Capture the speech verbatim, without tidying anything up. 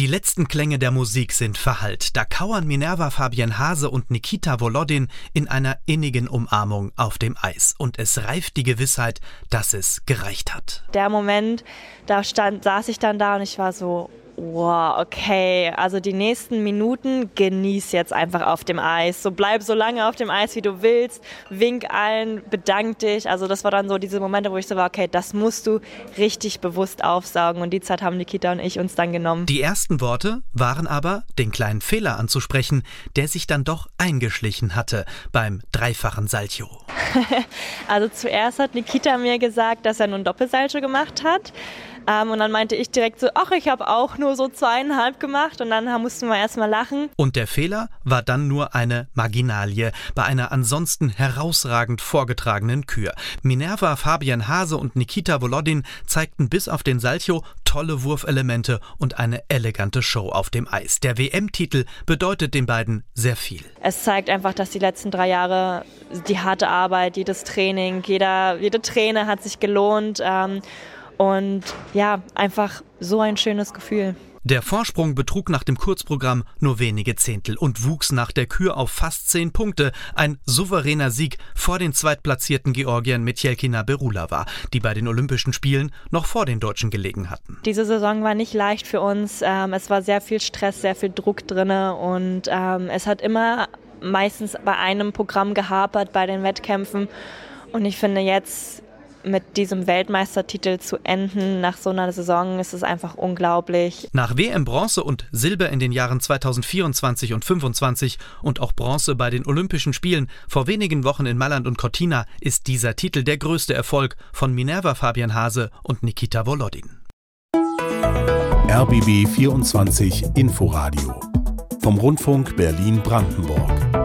Die letzten Klänge der Musik sind verhallt. Da kauern Minerva Fabian Hase und Nikita Volodin in einer innigen Umarmung auf dem Eis. Und es reift die Gewissheit, dass es gereicht hat. Der Moment, da stand, saß ich dann da und ich war so, wow, okay, also die nächsten Minuten genieß jetzt einfach auf dem Eis. So bleib so lange auf dem Eis, wie du willst. Wink allen, bedank dich. Also das war dann so diese Momente, wo ich so war, okay, das musst du richtig bewusst aufsaugen. Und die Zeit haben Nikita und ich uns dann genommen. Die ersten Worte waren aber, den kleinen Fehler anzusprechen, der sich dann doch eingeschlichen hatte beim dreifachen Salcho. Also zuerst hat Nikita mir gesagt, dass er nur ein Doppelsalcho gemacht hat. Ähm, und dann meinte ich direkt so, ach, ich habe auch nur so zweieinhalb gemacht. Und dann mussten wir erstmal lachen. Und der Fehler war dann nur eine Marginalie bei einer ansonsten herausragend vorgetragenen Kür. Minerva Fabian Hase und Nikita Volodin zeigten bis auf den Salcho tolle Wurfelemente und eine elegante Show auf dem Eis. Der W M-Titel bedeutet den beiden sehr viel. Es zeigt einfach, dass die letzten drei Jahre, die harte Arbeit, jedes Training, jeder, jede Träne hat sich gelohnt. Ähm, Und ja, einfach so ein schönes Gefühl. Der Vorsprung betrug nach dem Kurzprogramm nur wenige Zehntel und wuchs nach der Kür auf fast zehn Punkte. Ein souveräner Sieg vor den zweitplatzierten Georgiern Metelkina Berulava, die bei den Olympischen Spielen noch vor den Deutschen gelegen hatten. Diese Saison war nicht leicht für uns. Ähm, es war sehr viel Stress, sehr viel Druck drin und ähm, es hat immer meistens bei einem Programm gehapert bei den Wettkämpfen. Und ich finde jetzt, mit diesem Weltmeistertitel zu enden nach so einer Saison, ist es einfach unglaublich. Nach W M-Bronze und Silber in den Jahren zweitausendvierundzwanzig und fünfundzwanzig und auch Bronze bei den Olympischen Spielen vor wenigen Wochen in Mailand und Cortina ist dieser Titel der größte Erfolg von Minerva Fabian Hase und Nikita Volodin. R B B vierundzwanzig Inforadio vom Rundfunk Berlin-Brandenburg.